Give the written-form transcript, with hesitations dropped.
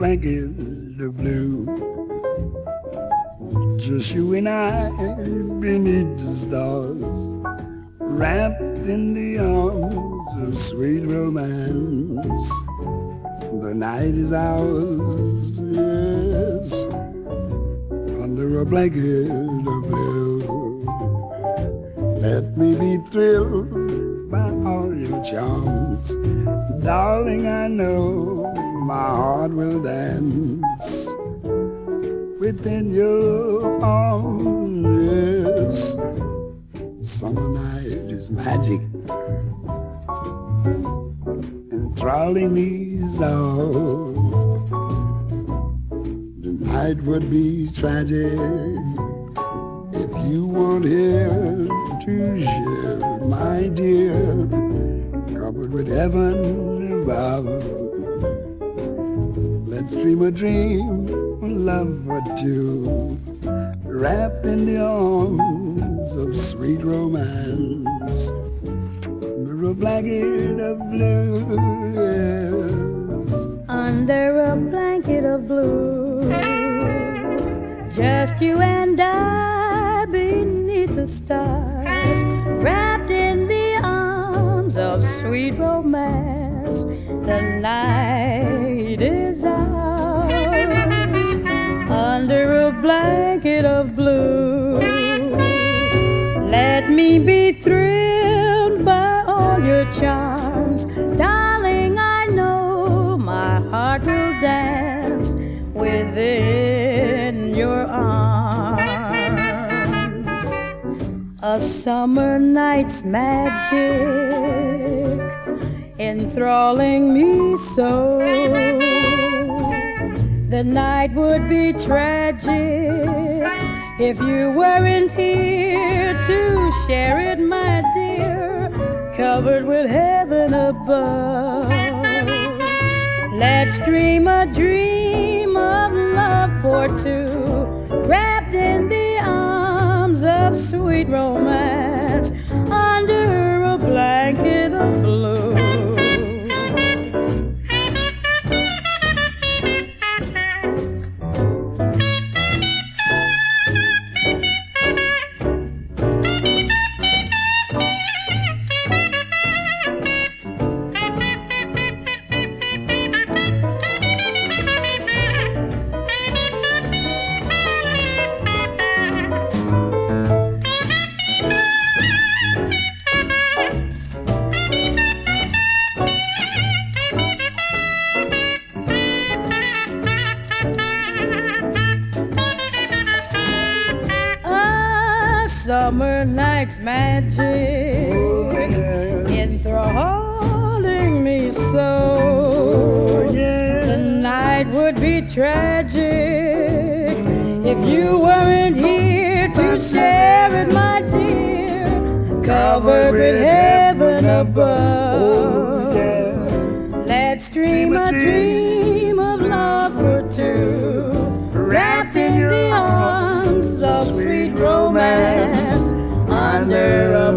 blanket of blue. Just you and I beneath the stars, wrapped in the arms of sweet romance. The night is ours, yes, under a blanket of blue. Let me be thrilled by all your charms, darling. I know my heart will dance within your arms, yes. Summer night is magic, enthralling me so. The night would be tragic if you weren't here to share, my dear, covered with heaven above. Let's dream a dream, love for two, wrapped in the arms of sweet romance, under a blanket of blue, yes. Under a blanket of blue, just you and I beneath the stars, wrapped in the arms of sweet romance. The night is ours, under a blanket of blue. Let me be thrilled by all your charms, darling. I know my heart will dance within your arms. A summer night's magic enthralling me so. The night would be tragic if you weren't here to share it, my dear, covered with heaven above. Let's dream a dream of love for two, wrapped in the arms of sweet romance, under a blanket of blue. Summer night's magic, Oh, yes. enthralling me so. Oh, yes. The night would be tragic if you weren't here to share it, my dear, covered with heaven above. Oh, yes. Let's dream a dream of love for two, wrapped in the arms of sweet romance, under a